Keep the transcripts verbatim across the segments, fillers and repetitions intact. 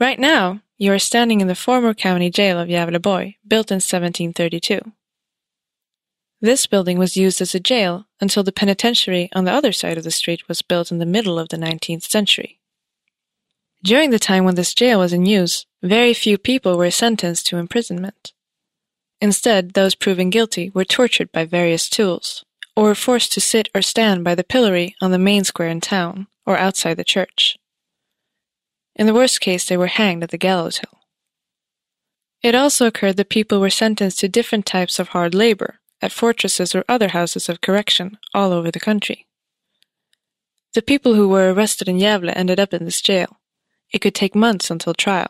Right now, you are standing in the former county jail of Gävleborg, built in seventeen thirty-two. This building was used as a jail until the penitentiary on the other side of the street was built in the middle of the nineteenth century. During the time when this jail was in use, very few people were sentenced to imprisonment. Instead, those proven guilty were tortured by various tools, or were forced to sit or stand by the pillory on the main square in town, or outside the church. In the worst case, they were hanged at the gallows hill. It also occurred that people were sentenced to different types of hard labor at fortresses or other houses of correction all over the country. The people who were arrested in Gävle ended up in this jail. It could take months until trial.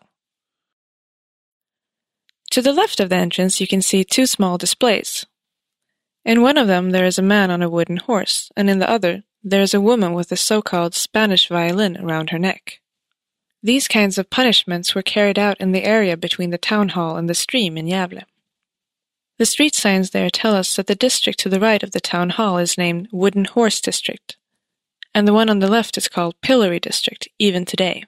To the left of the entrance you can see two small displays. In one of them there is a man on a wooden horse, and in the other there is a woman with a so-called Spanish violin around her neck. These kinds of punishments were carried out in the area between the town hall and the stream in Gävle. The street signs there tell us that the district to the right of the town hall is named Wooden Horse District, and the one on the left is called Pillory District, even today.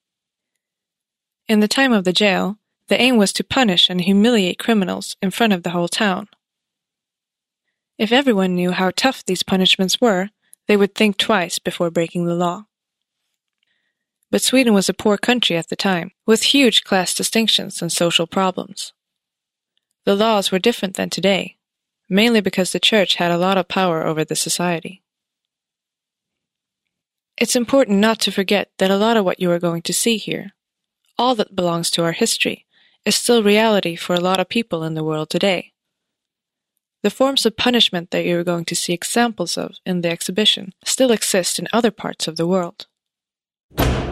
In the time of the jail, the aim was to punish and humiliate criminals in front of the whole town. If everyone knew how tough these punishments were, they would think twice before breaking the law. But Sweden was a poor country at the time, with huge class distinctions and social problems. The laws were different than today, mainly because the church had a lot of power over the society. It's important not to forget that a lot of what you are going to see here, all that belongs to our history, is still reality for a lot of people in the world today. The forms of punishment that you are going to see examples of in the exhibition still exist in other parts of the world.